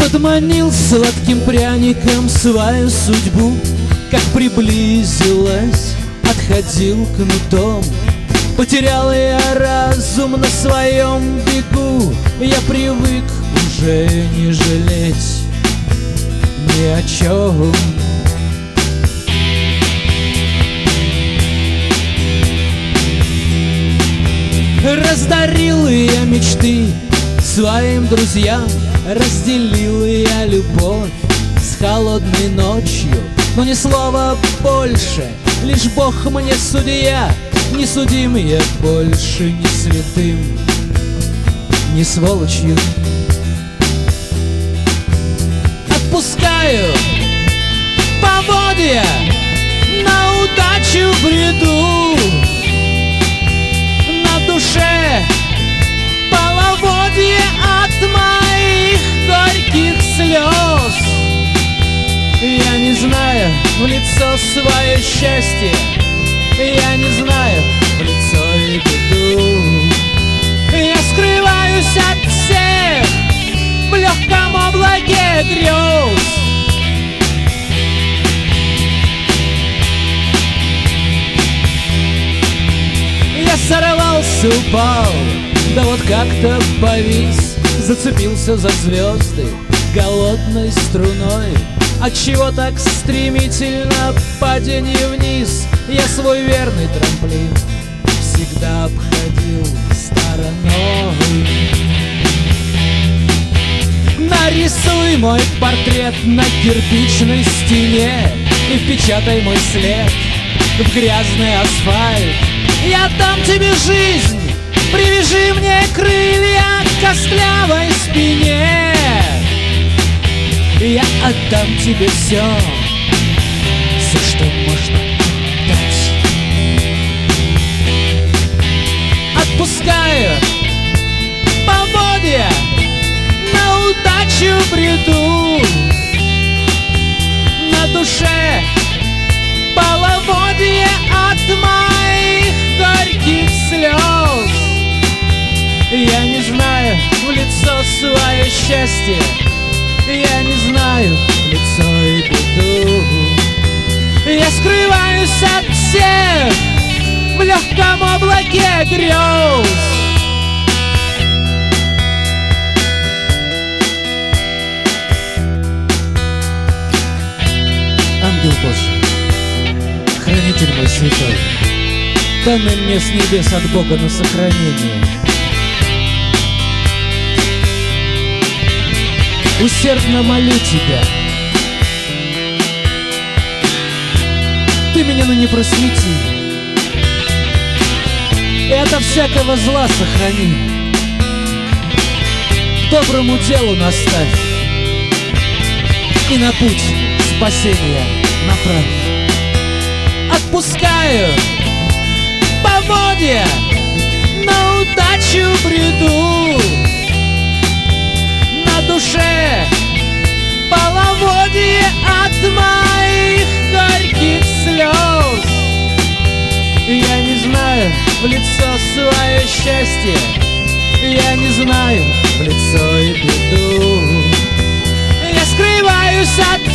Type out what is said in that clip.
Подманил сладким пряником свою судьбу, как приблизилась, отходил кнутом. Потерял я разум на своем бегу, я привык уже не жалеть ни о чем. Раздарил я мечты своим друзьям, разделил я любовь с холодной ночью. Но ни слова больше, лишь Бог мне судья. Не судим я больше ни святым, ни сволочью. Отпускаю поводья, на удачу бреду. На душе половодье от моих горьких слез. Я не знаю в лицо свое счастье, я не знаю в лицо и беду. Я скрываюсь от всех в легком облаке грез. Я сорвался, упал, да вот как-то повис, зацепился за звезды голодной струной. Отчего так стремительно падение вниз? Я свой верный трамплин всегда обходил стороной. Нарисуй мой портрет на кирпичной стене и впечатай мой след в грязный асфальт. Я дам тебе жизнь, привяжи мне крылья к костлявой спине. Я отдам тебе все, что можно отдать. Отпускаю поводья, на удачу бреду. На душе половодье от моих горьких слез. Я не знаю в лицо свое счастье, я не знаю в лицо и беду. Я скрываюсь от всех в легком облаке грез. Ангел Божий, хранитель мой святой, данный мне с небес от Бога на сохранение. Усердно молю тебя, ты меня не просвети, и ото всякого зла сохрани, доброму делу наставь и на путь спасения направь. Отпускаю поводья, на удачу бреду. На душе половодье от моих горьких слез. Я не знаю в лицо свое счастье, я не знаю в лицо и беду. Я скрываюсь от